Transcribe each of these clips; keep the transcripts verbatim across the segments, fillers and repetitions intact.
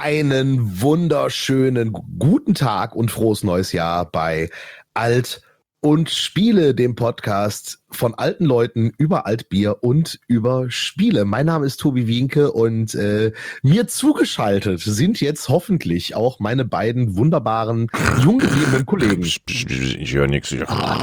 Einen wunderschönen guten Tag und frohes neues Jahr bei Alt und Spiele, dem Podcast von alten Leuten über Altbier und über Spiele. Mein Name ist Tobi Wienke und äh, mir zugeschaltet sind jetzt hoffentlich auch meine beiden wunderbaren, jung gebliebenen Kollegen. Ich höre nichts.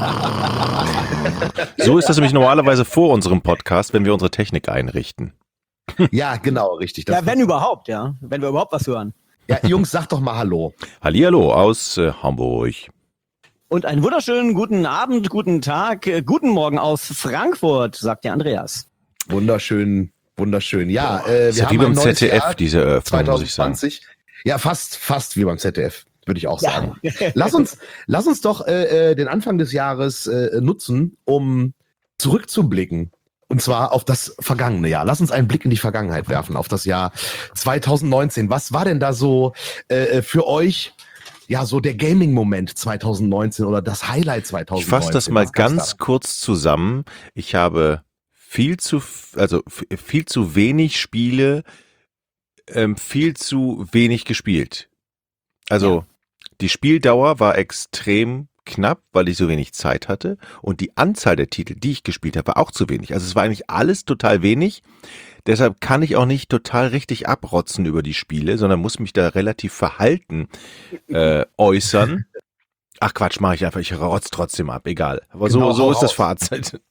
So ist das nämlich normalerweise vor unserem Podcast, wenn wir unsere Technik einrichten. Ja, genau, richtig. Das ja, wenn überhaupt, ja. Wenn wir überhaupt was hören. Ja, Jungs, sag doch mal Hallo. Hallihallo aus äh, Hamburg. Und einen wunderschönen guten Abend, guten Tag, äh, guten Morgen aus Frankfurt, sagt der Andreas. Wunderschön, wunderschön. Ja, äh, wir ist ja haben wie beim ein neues Z D F, Jahr, diese Eröffnung, muss ich sagen. zwanzig zwanzig. Ja, fast, fast wie beim Z D F, würde ich auch Ja. sagen. Lass uns, lass uns doch äh, den Anfang des Jahres äh, nutzen, um zurückzublicken. Und zwar auf das vergangene Jahr. Lass uns einen Blick in die Vergangenheit werfen, auf das Jahr zwanzig neunzehn. Was war denn da so äh, für euch, ja, so der Gaming-Moment zwanzig neunzehn oder das Highlight zwanzig neunzehn? Ich fasse das mal Was gab's ganz da? kurz zusammen. Ich habe viel zu, also f- viel zu wenig Spiele, ähm, viel zu wenig gespielt. Also die Spieldauer war extrem knapp, weil ich so wenig Zeit hatte, und die Anzahl der Titel, die ich gespielt habe, war auch zu wenig. Also es war eigentlich alles total wenig. Deshalb kann ich auch nicht total richtig abrotzen über die Spiele, sondern muss mich da relativ verhalten äh, äußern. Ach Quatsch, mache ich einfach, ich rotz trotzdem ab, egal. Aber Genau, so, so hau ist das raus. Fazit.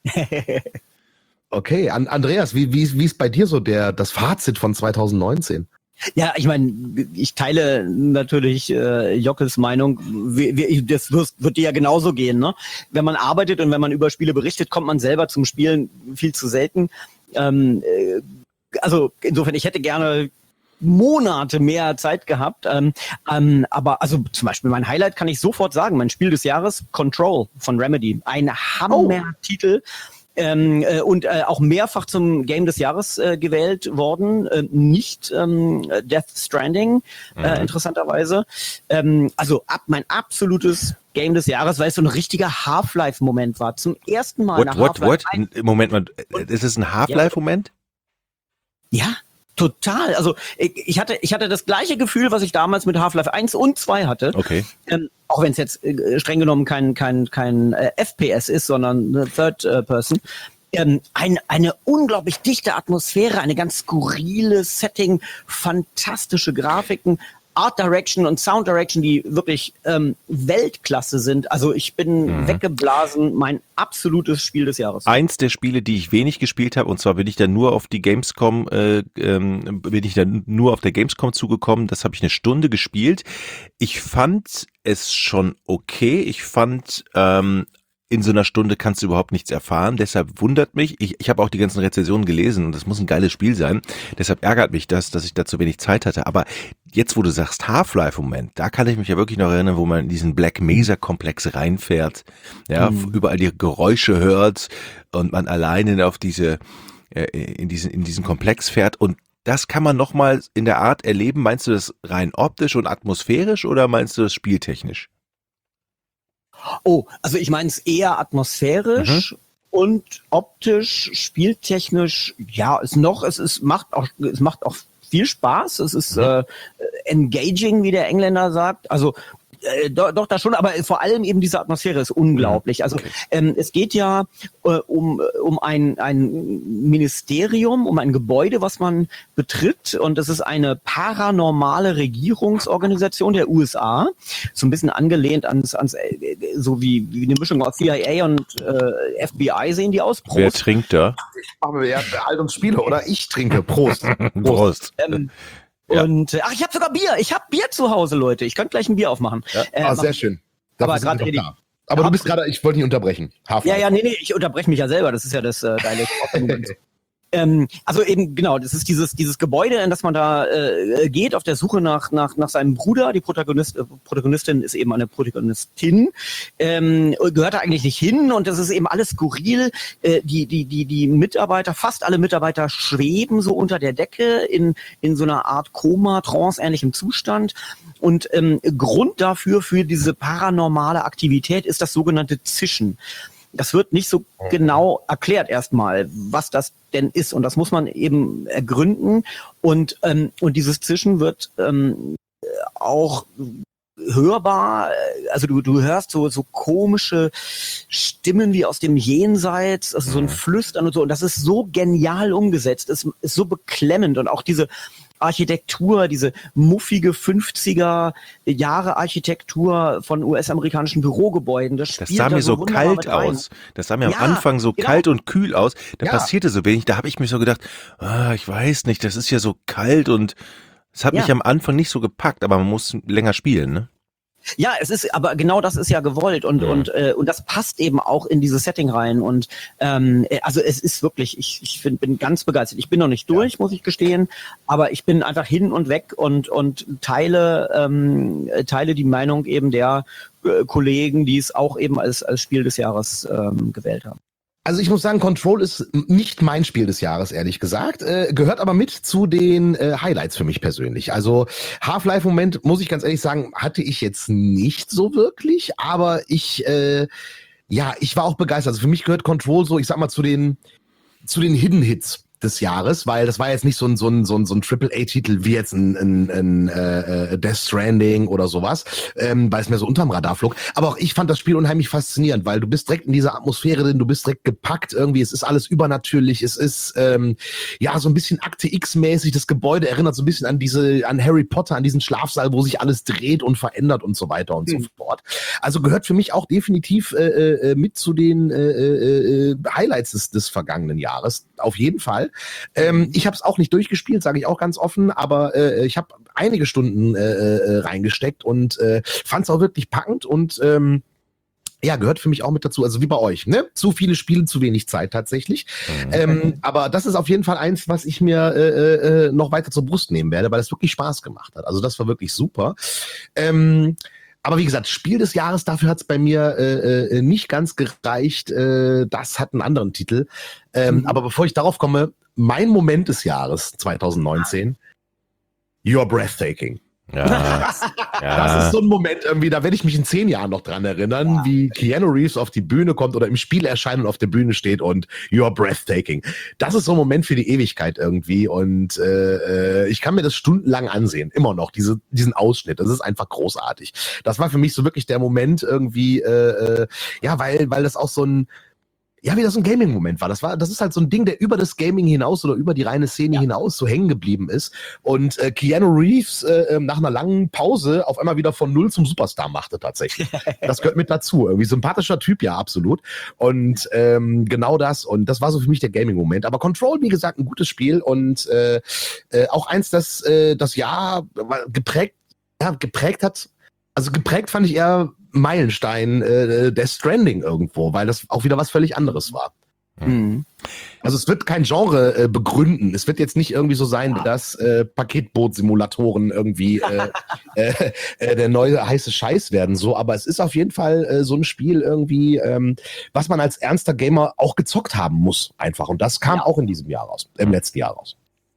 Okay, An Andreas, wie, wie, wie ist bei dir so der, das Fazit von zwanzig neunzehn? Ja, ich meine, ich teile natürlich äh, Jockes Meinung. Wie, wie, das wirst, wird dir ja genauso gehen, ne? Wenn man arbeitet und wenn man über Spiele berichtet, kommt man selber zum Spielen viel zu selten. Ähm, äh, also insofern, ich hätte gerne Monate mehr Zeit gehabt. Ähm, ähm, aber also zum Beispiel mein Highlight kann ich sofort sagen, mein Spiel des Jahres, Control von Remedy. Ein Hammer-Titel. Ähm, äh, und äh, auch mehrfach zum Game des Jahres äh, gewählt worden, äh, nicht ähm, Death Stranding, äh, Mhm. interessanterweise. Ähm, also ab, mein absolutes Game des Jahres, weil es so ein richtiger Half-Life-Moment war. Zum ersten Mal What, nach what, Half-Life what? eins. Moment mal, ist es ein Half-Life-Moment? Ja, total. Also ich, ich hatte ich hatte das gleiche Gefühl, was ich damals mit Half-Life eins und zwei hatte. Okay. Ähm, auch wenn es jetzt äh, streng genommen kein kein kein äh, F P S ist, sondern eine Third äh, Person. Ähm, ein, eine unglaublich dichte Atmosphäre, eine ganz skurrile Setting, fantastische Grafiken, Art Direction und Sound Direction, die wirklich ähm, Weltklasse sind. Also ich bin Mhm. weggeblasen, mein absolutes Spiel des Jahres. Eins der Spiele, die ich wenig gespielt habe, und zwar bin ich dann nur auf die Gamescom, äh, ähm, bin ich dann nur auf der Gamescom zugekommen. Das habe ich eine Stunde gespielt. Ich fand es schon okay. Ich fand, ähm, in so einer Stunde kannst du überhaupt nichts erfahren. Deshalb wundert mich, ich, ich habe auch die ganzen Rezensionen gelesen und das muss ein geiles Spiel sein. Deshalb ärgert mich das, dass ich da zu wenig Zeit hatte. Aber jetzt, wo du sagst Half-Life-Moment, da kann ich mich ja wirklich noch erinnern, wo man in diesen Black Mesa-Komplex reinfährt, ja, Mhm. überall die Geräusche hört und man alleine auf diese, äh, in diesen, in diesen Komplex fährt. Und das kann man nochmal in der Art erleben. Meinst du das rein optisch und atmosphärisch oder meinst du das spieltechnisch? Oh, also ich meine es eher atmosphärisch und optisch, spieltechnisch. Ja, es noch, es ist macht auch, es macht auch viel Spaß. Es ist Mhm. äh, engaging, wie der Engländer sagt. Also äh, doch, doch da schon, aber vor allem eben diese Atmosphäre ist unglaublich. Also Okay. ähm, es geht ja äh, um um ein ein Ministerium, um ein Gebäude, was man betritt, und das ist eine paranormale Regierungsorganisation der U S A, so ein bisschen angelehnt ans ans äh, so wie wie eine Mischung aus C I A und äh, F B I sehen die aus. Wer Prost. trinkt da? Machen wir ja halt uns Spiele, oder? Ich trinke. Prost. Prost. Ähm, Ja. Und äh, ach, ich habe sogar Bier. Ich habe Bier zu Hause, Leute. Ich könnte gleich ein Bier aufmachen. Ja. Äh, Ah, mach- sehr schön. Aber Dafür sind grad wir Eddie- doch da. Aber du bist gerade, ich wollte nicht unterbrechen. Half-Life. Ja, ja, nee, nee, ich unterbreche mich ja selber. Das ist ja das äh, geile. Ähm, also eben, genau, das ist dieses dieses Gebäude, in das man da äh, geht, auf der Suche nach nach nach seinem Bruder. Die Protagonist, äh, Protagonistin ist eben eine Protagonistin, ähm, gehört da eigentlich nicht hin, und das ist eben alles skurril. Äh, die die die die Mitarbeiter, fast alle Mitarbeiter schweben so unter der Decke in in so einer Art Koma, Trance-ähnlichem Zustand. Und ähm, Grund dafür, für diese paranormale Aktivität, ist das sogenannte Zischen. das wird nicht so genau erklärt erstmal, was das denn ist. Und das muss man eben ergründen. Und, ähm, und dieses Zischen wird ähm, auch hörbar, also du, du hörst so, so komische Stimmen wie aus dem Jenseits, also so ein Flüstern und so. Und das ist so genial umgesetzt, ist, ist so beklemmend. Und auch diese Architektur, diese muffige fünfziger Jahre Architektur von U S-amerikanischen Bürogebäuden. Das, das sah mir so kalt aus. Das sah mir ja, am Anfang so genau. kalt und kühl aus. Da ja. passierte so wenig. Da habe ich mich so gedacht, ah, ich weiß nicht, das ist ja so kalt und es hat ja. mich am Anfang nicht so gepackt, aber man muss länger spielen, ne? Ja, es ist, aber genau das ist ja gewollt und ja. und äh, und das passt eben auch in dieses Setting rein und ähm, also es ist wirklich, ich ich find, bin ganz begeistert. Ich bin noch nicht durch, ja. muss ich gestehen, aber ich bin einfach hin und weg und und teile ähm, teile die Meinung eben der äh, Kollegen, die es auch eben als als Spiel des Jahres ähm, gewählt haben. Also ich muss sagen, Control ist nicht mein Spiel des Jahres, ehrlich gesagt, äh, gehört aber mit zu den äh, Highlights für mich persönlich. Also Half-Life-Moment, muss ich ganz ehrlich sagen, hatte ich jetzt nicht so wirklich, aber ich, äh, ja, ich war auch begeistert. Also für mich gehört Control so, ich sag mal, zu den, zu den Hidden Hits des Jahres, weil das war jetzt nicht so ein so ein so ein so ein Triple A Titel wie jetzt ein, ein, ein äh, Death Stranding oder sowas, ähm, weil es mir so unterm Radar flog. Aber auch ich fand das Spiel unheimlich faszinierend, weil du bist direkt in dieser Atmosphäre drin, du bist direkt gepackt irgendwie. Es ist alles übernatürlich, es ist ähm, ja so ein bisschen Akte X-mäßig. Das Gebäude erinnert so ein bisschen an diese an Harry Potter, an diesen Schlafsaal, wo sich alles dreht und verändert und so weiter und mhm. so fort. Also gehört für mich auch definitiv äh, äh, mit zu den äh, äh, Highlights des, des vergangenen Jahres. Auf jeden Fall. Ähm, ich habe es auch nicht durchgespielt, sage ich auch ganz offen, aber äh, ich habe einige Stunden äh, äh, reingesteckt und äh, fand es auch wirklich packend und ähm, ja, gehört für mich auch mit dazu, also wie bei euch, ne? Zu viele Spiele, zu wenig Zeit tatsächlich. Mhm. Ähm, aber das ist auf jeden Fall eins, was ich mir äh, äh, noch weiter zur Brust nehmen werde, weil es wirklich Spaß gemacht hat. Also das war wirklich super. Ähm, Aber wie gesagt, Spiel des Jahres, dafür hat es bei mir äh, äh, nicht ganz gereicht. Äh, das hat einen anderen Titel. Ähm, mhm. Aber bevor ich darauf komme, mein Moment des Jahres zwanzig neunzehn, You're Breathtaking. Ja, das, ja. das ist so ein Moment irgendwie, da werde ich mich in zehn Jahren noch dran erinnern, ja. wie Keanu Reeves auf die Bühne kommt oder im Spiel erscheint und auf der Bühne steht und You're Breathtaking. Das ist so ein Moment für die Ewigkeit irgendwie und äh, ich kann mir das stundenlang ansehen, immer noch, diese, diesen Ausschnitt. Das ist einfach großartig. Das war für mich so wirklich der Moment irgendwie, äh, ja, weil, weil das auch so ein Ja, wieder so ein Gaming-Moment war. Das war, das ist halt so ein Ding, der über das Gaming hinaus oder über die reine Szene ja. hinaus so hängen geblieben ist. Und äh, Keanu Reeves äh, nach einer langen Pause auf einmal wieder von Null zum Superstar machte tatsächlich. Das gehört mit dazu. Irgendwie sympathischer Typ, ja, absolut. Und ähm, genau das. Und das war so für mich der Gaming-Moment. Aber Control, wie gesagt, ein gutes Spiel und äh, äh, auch eins, das äh, das Jahr geprägt, ja, geprägt hat. Also geprägt fand ich eher Meilenstein äh, Death Stranding irgendwo, weil das auch wieder was völlig anderes war. Mhm. Also es wird kein Genre äh, begründen. Es wird jetzt nicht irgendwie so sein, dass äh, Paketboot-Simulatoren irgendwie äh, äh, äh, der neue heiße Scheiß werden, so. Aber es ist auf jeden Fall äh, so ein Spiel irgendwie, ähm, was man als ernster Gamer auch gezockt haben muss, einfach. Und das kam ja. auch in diesem Jahr raus, im letzten Jahr raus.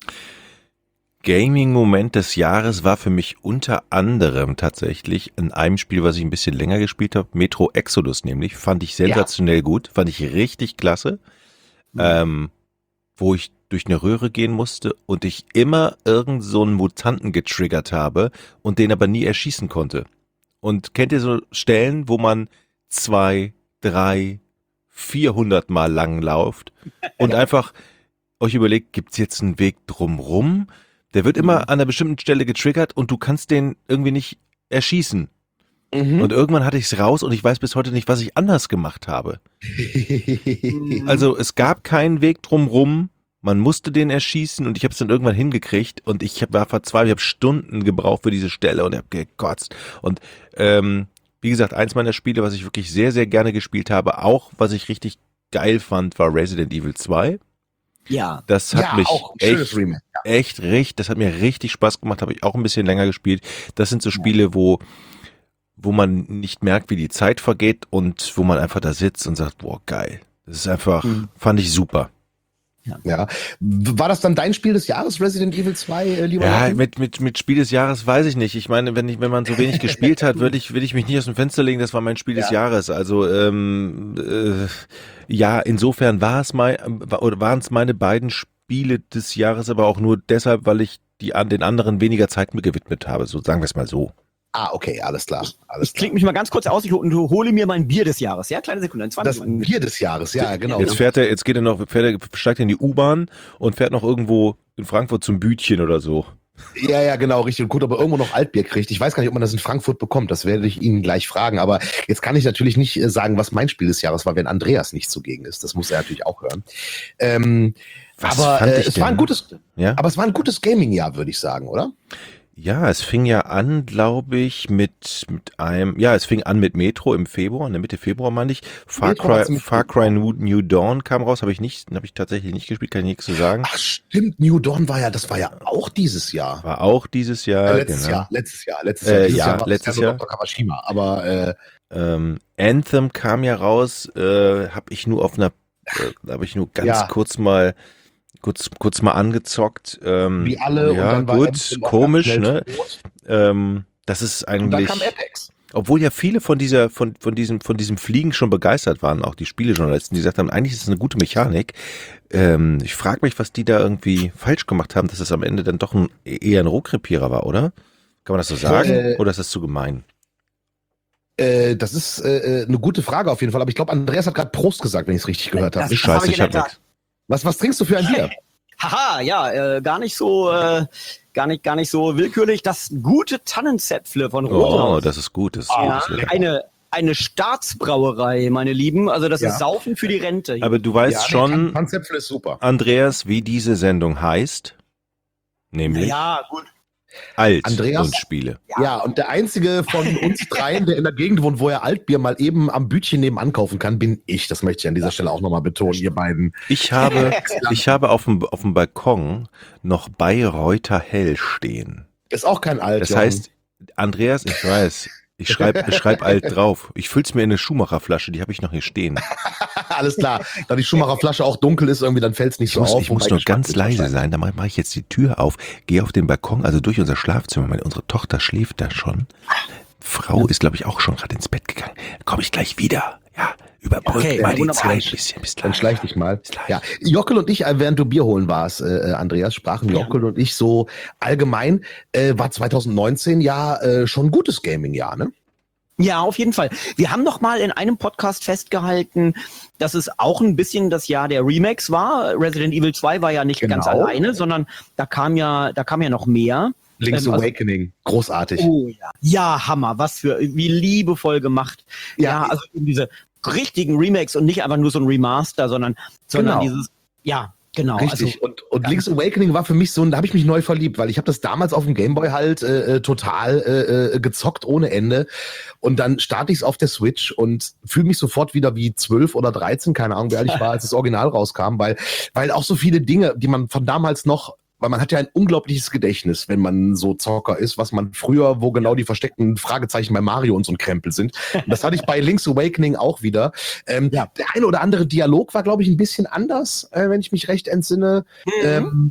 Gaming-Moment des Jahres war für mich unter anderem tatsächlich in einem Spiel, was ich ein bisschen länger gespielt habe, Metro Exodus nämlich, fand ich sensationell ja. gut, fand ich richtig klasse, mhm. ähm, wo ich durch eine Röhre gehen musste und ich immer irgend so einen Mutanten getriggert habe und den aber nie erschießen konnte. Und kennt ihr so Stellen, wo man zwei, drei, vierhundert Mal lang lauft und einfach euch überlegt, gibt's jetzt einen Weg drumrum? Der wird immer an einer bestimmten Stelle getriggert und du kannst den irgendwie nicht erschießen. Mhm. Und irgendwann hatte ich es raus und ich weiß bis heute nicht, was ich anders gemacht habe. Also es gab keinen Weg drumrum, man musste den erschießen und ich habe es dann irgendwann hingekriegt und ich war verzweifelt, ich habe Stunden gebraucht für diese Stelle und habe gekotzt. Und ähm, wie gesagt, eins meiner Spiele, was ich wirklich sehr, sehr gerne gespielt habe, auch was ich richtig geil fand, war Resident Evil zwei. Ja. Das hat ja, mich auch echt, ja. echt, richtig, das hat mir richtig Spaß gemacht, habe ich auch ein bisschen länger gespielt. Das sind so Spiele, wo, wo man nicht merkt, wie die Zeit vergeht und wo man einfach da sitzt und sagt, boah, geil. Das ist einfach, mhm. fand ich super. Ja. Ja. War das dann dein Spiel des Jahres, Resident Evil zwei, äh, lieber Ja, Joachim? mit, mit, mit Spiel des Jahres weiß ich nicht. Ich meine, wenn ich, wenn man so wenig gespielt hat, würde ich, würde ich mich nicht aus dem Fenster legen, das war mein Spiel des Ja. Jahres. Also, ähm, äh, ja, insofern war es mein, oder waren es meine beiden Spiele des Jahres, aber auch nur deshalb, weil ich die an den anderen weniger Zeit mir gewidmet habe. So sagen wir es mal so. Ah, okay, alles klar. Alles Ich klinge mich mal ganz kurz aus ich, und hole mir mein Bier des Jahres. Ja, kleine Sekunde, in klar. Das zwanzig Bier des Jahres, ja, genau. Jetzt fährt er, jetzt geht er noch, fährt er, steigt er in die U-Bahn und fährt noch irgendwo in Frankfurt zum Bütchen oder so. Ja, ja, genau, richtig. Und gut, ob er irgendwo noch Altbier kriegt. Ich weiß gar nicht, ob man das in Frankfurt bekommt. Das werde ich ihn gleich fragen. Aber jetzt kann ich natürlich nicht äh, sagen, was mein Spiel des Jahres war, wenn Andreas nicht zugegen ist. Das muss er natürlich auch hören. Ähm, Was aber fand äh, ich es denn? war ein gutes, Ja? aber es war ein gutes Gaming-Jahr, würde ich sagen, oder? Ja, es fing ja an, glaube ich, mit, mit einem, ja, es fing an mit Metro im Februar, in der Mitte Februar meine ich. Far Metro hat's Cry, mit- Far Cry New, New Dawn kam raus, habe ich nicht, habe ich tatsächlich nicht gespielt, kann ich nichts zu sagen. Ach stimmt, New Dawn war ja, das war ja auch dieses Jahr. War auch dieses Jahr, Äh, letztes genau. Jahr, letztes Jahr, letztes Äh, Jahr. Dieses ja, Jahr war letztes das ja Jahr. so Doktor Kawashima, aber äh, Ähm, Anthem kam ja raus, äh, habe ich nur auf einer, äh, habe ich nur ganz Ja. kurz mal, kurz, kurz mal angezockt. Ähm, wie alle ja, und dann war gut, Anthem auch komisch, ganz schnell ne? tot. Ähm, das ist Und dann eigentlich. kam Apex. Obwohl ja viele von dieser, von, von diesem, von diesem Fliegen schon begeistert waren, auch die Spielejournalisten, die gesagt haben, eigentlich ist es eine gute Mechanik. Ähm, ich frage mich, was die da irgendwie falsch gemacht haben, dass es am Ende dann doch ein, eher ein Rohkrepierer war, oder? Kann man das so sagen? Äh, oder ist das zu gemein? Äh, das ist äh, eine gute Frage auf jeden Fall, aber ich glaube, Andreas hat gerade Prost gesagt, wenn ich es richtig gehört habe. Das- Ich- Scheiße, hab ich ich in hab der nix. Was, was trinkst du für ein Bier? Haha, ja, äh, gar nicht so, äh, gar nicht, gar nicht so willkürlich. Das gute Tannenzäpfle von Oh, Rothaus. das ist gut. Das ist, ja, das ist lecker. eine, eine Staatsbrauerei, meine Lieben. Also das Ja. ist Saufen für die Rente. Aber du weißt Ja, nee, schon, Tan- Tanzäpfel ist super. Andreas, wie diese Sendung heißt, nämlich ja, gut. Alt Andreas? und Spiele. Ja. und der einzige von uns dreien, der in der Gegend wohnt, wo er Altbier mal eben am Bütchen nebenan kaufen kann, bin ich. Das möchte ich an dieser Stelle auch nochmal betonen, ihr beiden. Ich habe, ich habe auf dem, auf dem Balkon noch Bayreuther Hell stehen. Ist auch kein Alt. Das Jochen. heißt, Andreas, ich weiß, ich schreibe ich schreib alt drauf. Ich füll's mir in eine Schumacherflasche, die habe ich noch hier stehen. Alles klar. Da die Schumacher Flasche auch dunkel ist, irgendwie, dann fällt es nicht Ich so muss, auf. ich muss wobei nur Geschmack ganz ist leise wahrscheinlich. sein, dann mache mach ich jetzt die Tür auf, gehe auf den Balkon, also durch unser Schlafzimmer. Meine, unsere Tochter schläft da schon. Frau ist, glaube ich, auch schon gerade ins Bett gegangen. Komme ich gleich wieder. Ja, überbrück Okay, mal die wunderbar. Zeit ein bisschen. Bis Dann gleich. schleich dich mal. Bis gleich. Ja, Jockel und ich, äh, während du Bier holen warst, äh, Andreas, sprachen Ja. Jockel und ich so allgemein, äh, war zwanzig neunzehn ja äh, schon ein gutes Gaming-Jahr, ne? Ja, auf jeden Fall. Wir haben noch mal in einem Podcast festgehalten, dass es auch ein bisschen das Jahr der Remakes war. Resident Evil zwei war ja nicht Genau. ganz alleine, sondern da kam ja, da kam ja noch mehr. Link's Ähm, also- Awakening, großartig. Oh ja. Ja, Hammer. Was für, wie liebevoll gemacht. Ja. Ja, also eben diese richtigen Remakes und nicht einfach nur so ein Remaster, sondern, sondern Genau. dieses, ja, genau. Richtig. Also, und und ja. Link's Awakening war für mich so, da habe ich mich neu verliebt, weil ich habe das damals auf dem Gameboy halt äh, äh, total äh, äh, gezockt ohne Ende. Und dann starte ich es auf der Switch und fühle mich sofort wieder wie zwölf oder dreizehn, keine Ahnung, wer ich war, als das Original rauskam, weil, weil auch so viele Dinge, die man von damals noch, weil man hat ja ein unglaubliches Gedächtnis, wenn man so Zocker ist, was man früher, wo genau die versteckten Fragezeichen bei Mario und so ein Krempel sind. Und das hatte ich bei Link's Awakening auch wieder. Ähm, Ja. Der eine oder andere Dialog war, glaube ich, ein bisschen anders, äh, wenn ich mich recht entsinne. Ähm,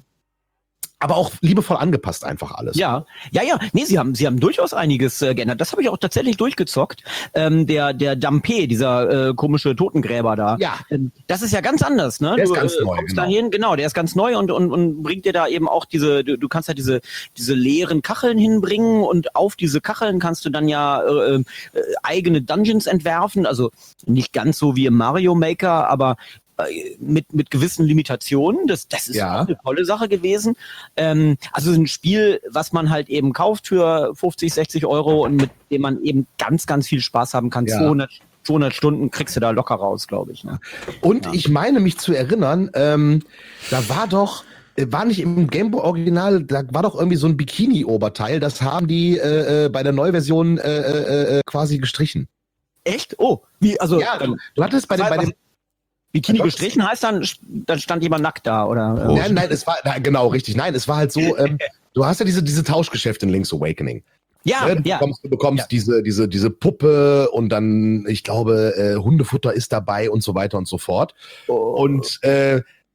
aber auch liebevoll angepasst einfach alles. ja, ja, ja. Nee, sie haben, sie haben durchaus einiges äh, geändert. Das habe ich auch tatsächlich durchgezockt. Ähm, der, der Dampé, dieser äh, komische Totengräber da. Ja. Ähm, das ist ja ganz anders, ne? Der ist du ganz äh, neu, kommst genau. dahin, genau, der ist ganz neu und, und, und bringt dir da eben auch diese, du, du kannst ja diese, diese leeren Kacheln hinbringen und auf diese Kacheln kannst du dann ja äh, äh, eigene Dungeons entwerfen. Also nicht ganz so wie im Mario Maker, aber äh, mit, mit gewissen Limitationen. Das, das ist Ja. auch eine tolle Sache gewesen. Ähm, also ein Spiel, was man halt eben kauft für fünfzig, sechzig Euro und mit dem man eben ganz, ganz viel Spaß haben kann. Ja. zweihundert, zweihundert Stunden kriegst du da locker raus, glaube ich. Ne? Und Ja. ich meine mich zu erinnern, ähm, da war doch, äh, war nicht im Gameboy Original, da war doch irgendwie so ein Bikini-Oberteil, das haben die äh, äh, bei der Neuversion äh, äh, äh, quasi gestrichen. Echt? Oh, wie, also Ja, du, du hattest bei dem, bei dem Bikini Was? gestrichen heißt dann, dann stand jemand nackt da, oder? Oh. nein, nein, es war, na, genau, richtig, nein, es war halt so, ähm, du hast ja diese, diese Tauschgeschäfte in Link's Awakening. Ja, Ne? Du ja. bekommst, du bekommst Ja. diese, diese, diese Puppe und dann, ich glaube, äh, Hundefutter ist dabei und so weiter und so fort. Oh. Und äh,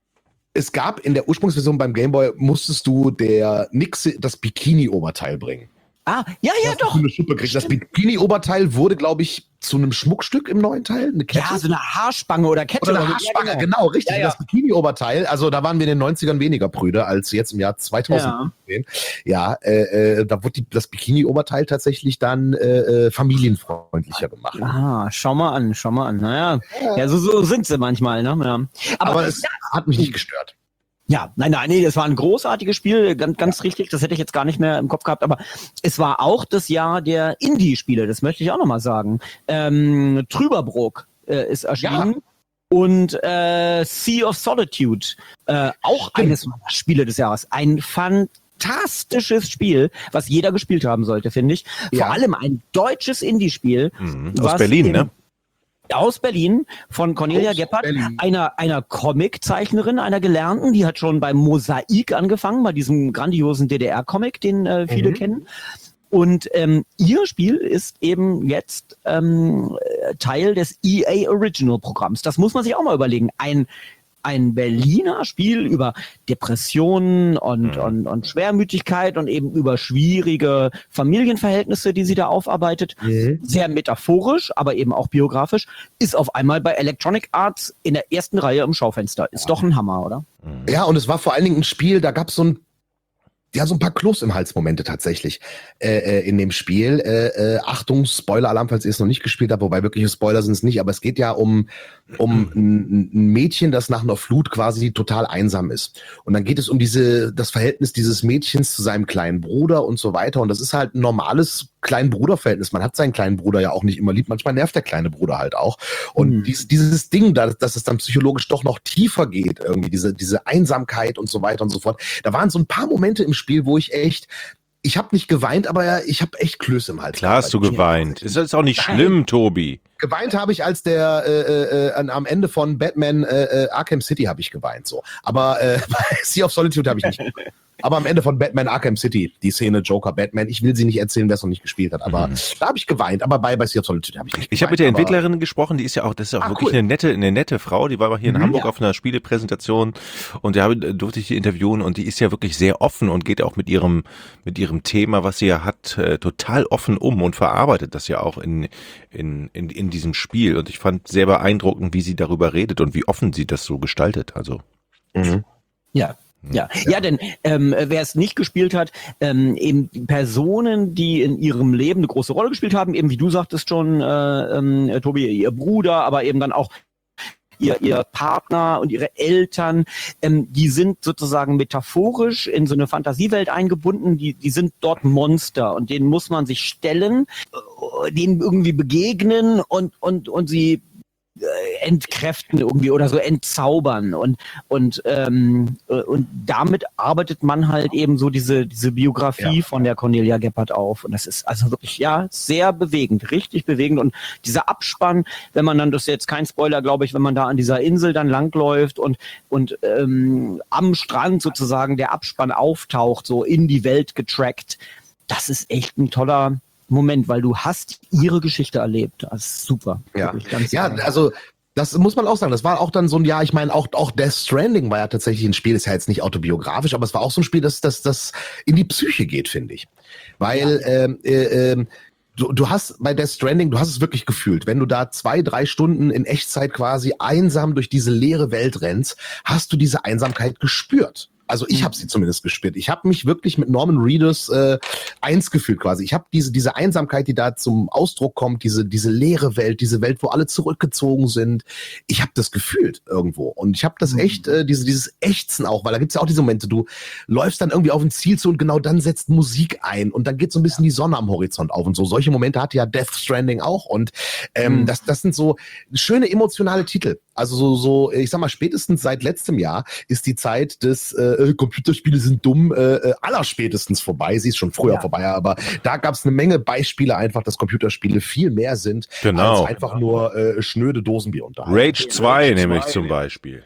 es gab in der Ursprungsversion beim Gameboy, musstest du der Nixe das Bikini-Oberteil bringen. Ah, ja, ja, Hast du doch. eine Schuppe gekriegt. Das Bikini-Oberteil wurde, glaube ich, zu einem Schmuckstück im neuen Teil. Eine Kette. Ja, so eine Haarspange oder Kette. Oder eine Ja, Haarspange, genau. genau, richtig. Ja, ja. Das Bikini-Oberteil, also da waren wir in den neunzigern weniger Brüder als jetzt im Jahr zweitausendfünfzehn. Ja, ja äh, äh, da wurde die, das Bikini-Oberteil tatsächlich dann äh, äh, familienfreundlicher gemacht. Ah, schau mal an, schau mal an. Naja, ja, so, so sind sie manchmal. Ne? Ja. Aber, Aber es ja, hat mich nicht gestört. ja, nein, nein, nee, das war ein großartiges Spiel, ganz, ganz richtig, das hätte ich jetzt gar nicht mehr im Kopf gehabt, aber es war auch das Jahr der Indie-Spiele, das möchte ich auch nochmal sagen. Ähm, Trüberbrook äh, ist erschienen. Ja. Und äh, Sea of Solitude, äh, auch Stimmt. eines meiner Spiele des Jahres. Ein fantastisches Spiel, was jeder gespielt haben sollte, finde ich. Vor Ja. allem ein deutsches Indie-Spiel. Mhm. Aus was Berlin, im- ne? Aus Berlin, von Cornelia Aus Geppert, Berlin. einer, einer Comic-Zeichnerin, einer Gelernten, die hat schon beim Mosaik angefangen, bei diesem grandiosen D D R-Comic, den äh, viele Mhm. kennen. Und ähm, ihr Spiel ist eben jetzt ähm, äh, Teil des E A Original Programms. Das muss man sich auch mal überlegen. Ein ein Berliner Spiel über Depressionen und, Mhm. und, und Schwermütigkeit und eben über schwierige Familienverhältnisse, die sie da aufarbeitet. Mhm. Sehr metaphorisch, aber eben auch biografisch, ist auf einmal bei Electronic Arts in der ersten Reihe im Schaufenster. Ist doch ein Hammer, oder? Ja, und es war vor allen Dingen ein Spiel, da gab es so ein ja, so ein paar Kloß im Hals-Momente tatsächlich äh, äh, in dem Spiel. Äh, äh, Achtung, Spoiler-Alarm, falls ihr es noch nicht gespielt habt, wobei wirkliche Spoiler sind es nicht, aber es geht ja um, um ein, ein Mädchen, das nach einer Flut quasi total einsam ist. Und dann geht es um diese, das Verhältnis dieses Mädchens zu seinem kleinen Bruder und so weiter. Und das ist halt ein normales Klein-Bruder-Verhältnis. Man hat seinen kleinen Bruder ja auch nicht immer lieb. Manchmal nervt der kleine Bruder halt auch. Und Hm. dies, dieses Ding, da, dass es dann psychologisch doch noch tiefer geht, irgendwie diese, diese Einsamkeit und so weiter und so fort. Da waren so ein paar Momente im Spiel, wo ich echt, ich habe nicht geweint, aber ich habe echt Klöße im Hals. Klar hast du gehabt. geweint. Ist das auch nicht Nein. schlimm, Tobi? Geweint habe ich, als der äh, äh, an, am Ende von Batman äh, äh, Arkham City habe ich geweint, so. Aber äh, bei Sea of Solitude habe ich nicht geweint. Aber am Ende von Batman Arkham City, die Szene Joker Batman, ich will sie nicht erzählen, wer es noch nicht gespielt hat, aber Mhm. da habe ich geweint. Aber bei, bei Sea of Solitude habe ich nicht Ich habe geweint. mit der aber- Entwicklerin gesprochen, die ist ja auch, das ist ja auch Ah, wirklich cool. eine nette, eine nette Frau, die war mal hier in Mhm. Hamburg Ja. auf einer Spielepräsentation und da habe- durfte ich die interviewen und die ist ja wirklich sehr offen und geht auch mit ihrem, mit ihrem Thema, was sie ja hat, äh, total offen um und verarbeitet das ja auch in, in, in, in diesem Spiel und ich fand sehr beeindruckend, wie sie darüber redet und wie offen sie das so gestaltet, also. Mhm. Ja. Ja, ja, denn ähm, wer es nicht gespielt hat, ähm, eben die Personen, die in ihrem Leben eine große Rolle gespielt haben, eben wie du sagtest schon, äh, ähm, Tobi, ihr Bruder, aber eben dann auch ihr, ihr Partner und ihre Eltern, ähm, die sind sozusagen metaphorisch in so eine Fantasiewelt eingebunden, die, die sind dort Monster und denen muss man sich stellen, äh, denen irgendwie begegnen und, und, und sie äh, entkräften irgendwie oder so entzaubern und und ähm, äh, und damit arbeitet man halt eben so diese diese Biografie Ja. von der Cornelia Geppert auf und das ist also wirklich ja sehr bewegend, richtig bewegend und dieser Abspann, wenn man dann, das ist jetzt kein Spoiler, glaube ich, wenn man da an dieser Insel dann langläuft und und ähm, am Strand sozusagen der Abspann auftaucht, so in die Welt getrackt, das ist echt ein toller Moment, weil du hast ihre Geschichte erlebt. Das ist super. Ja, Wirklich ganz ja, toll. also das muss man auch sagen. Das war auch dann so ein Jahr, ich meine, auch, auch Death Stranding war ja tatsächlich ein Spiel, ist ja jetzt nicht autobiografisch, aber es war auch so ein Spiel, das, das, das in die Psyche geht, finde ich. Weil ähm, äh, ähm, du, du hast bei Death Stranding, du hast es wirklich gefühlt, wenn du da zwei, drei Stunden in Echtzeit quasi einsam durch diese leere Welt rennst, hast du diese Einsamkeit gespürt. Also ich habe sie zumindest gespürt. Ich habe mich wirklich mit Norman Reedus äh, eins gefühlt quasi. Ich habe diese diese Einsamkeit, die da zum Ausdruck kommt, diese diese leere Welt, diese Welt, wo alle zurückgezogen sind. Ich habe das gefühlt irgendwo und ich habe das echt äh, diese dieses Ächzen auch, weil da gibt's ja auch diese Momente, du läufst dann irgendwie auf ein Ziel zu und genau dann setzt Musik ein und dann geht so ein bisschen die Sonne am Horizont auf und so. Solche Momente hatte ja Death Stranding auch und ähm, Mhm. das das sind so schöne emotionale Titel. Also so, so, ich sag mal, spätestens seit letztem Jahr ist die Zeit des äh, Computerspiele sind dumm äh, äh, allerspätestens vorbei. Sie ist schon früher Ja. vorbei, aber da gab es eine Menge Beispiele einfach, dass Computerspiele viel mehr sind Genau. als einfach nur äh, schnöde Dosenbier unterhalten. Rage zwei Rage nämlich zwei. zum Beispiel.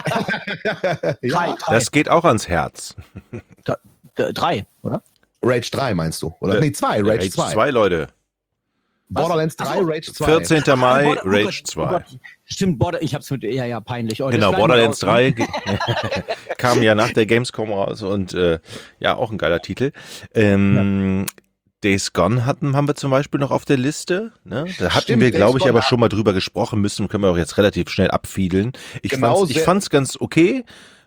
Drei, ja, drei, Das geht auch ans Herz. d- drei, oder? Rage drei meinst du? Oder? Äh, nee, zwei, Rage zwei. zwei, Leute. Borderlands drei, Ach so. Rage zwei. vierzehnten Mai, Border- oh Rage Gott, zwei. Oh Gott. Stimmt, Border, ich hab's mit, ja, ja, peinlich. Oh, das Genau, schneiden wir Borderlands raus. drei ge- kam ja nach der Gamescom raus und äh, ja, auch ein geiler Titel. Ähm, Days Gone hatten, haben wir zum Beispiel noch auf der Liste. Ne? Da hatten Stimmt, wir, Days glaube ich, Gone aber hat- schon mal drüber gesprochen müssen. Können wir auch jetzt relativ schnell abfiedeln. Ich Genau, fand's, ich sehr- fand's ganz okay.